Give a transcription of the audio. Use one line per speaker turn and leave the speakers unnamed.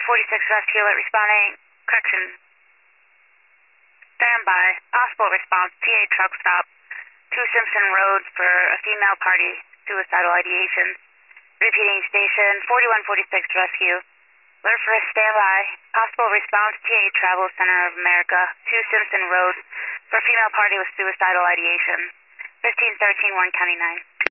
46 Rescue Alert responding. Correction. Stand by. Possible response. TA truck stop. 2 Simpson Road for a female party. Suicidal ideation. Repeating station 4146 Rescue. Alert for a standby. Possible response. TA Travel Center of America. 2 Simpson Road for a female party with suicidal ideation. 1513 Warren County 9.